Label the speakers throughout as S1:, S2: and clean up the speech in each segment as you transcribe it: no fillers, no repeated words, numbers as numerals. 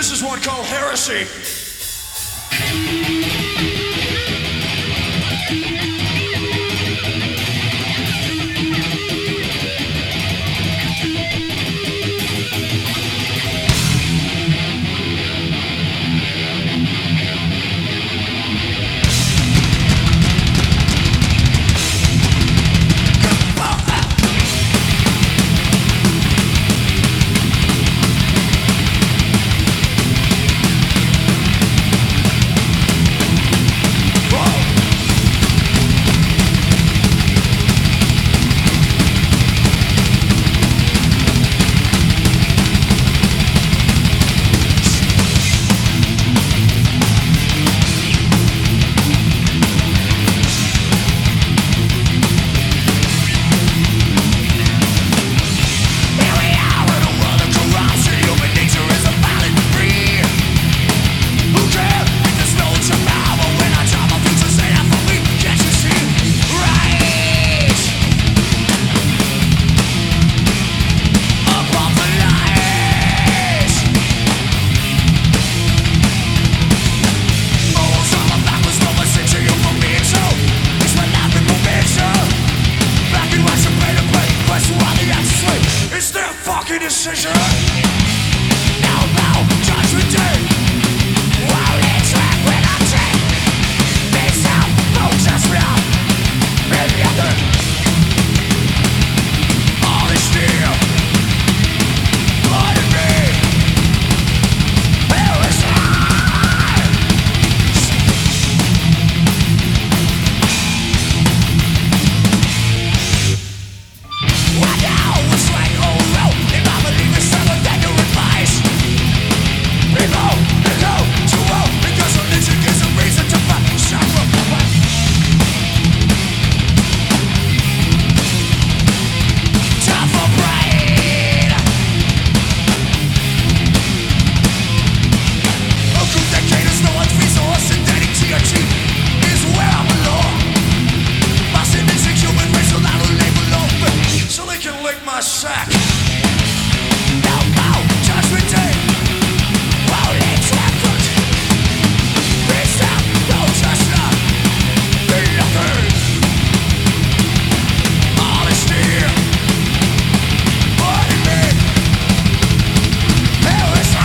S1: This is one called Heresy. Decision. Now, judgment day. While it's right when I take this out, no just love. And the other, all is still. Blood in me. There is what now? It's like my sack. Now, judgment day. While it's record. Peace out, no just not. Be nothing. All is near. Blood in me. There is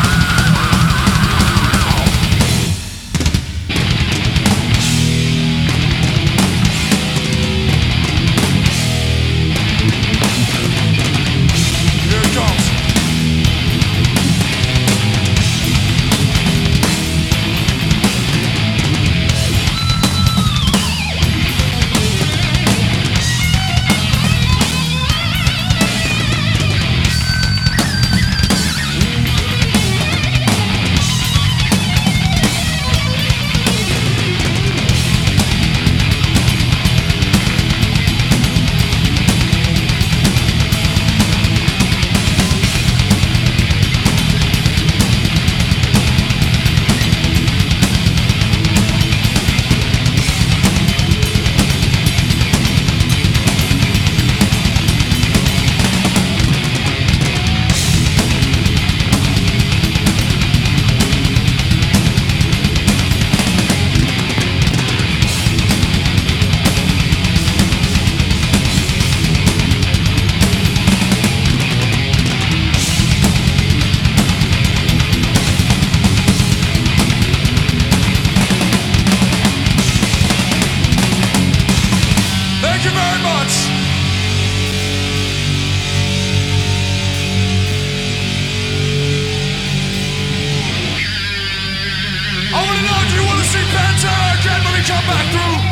S1: come back through.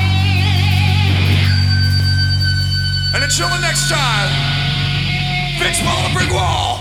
S1: And until the next time, fix my brick wall.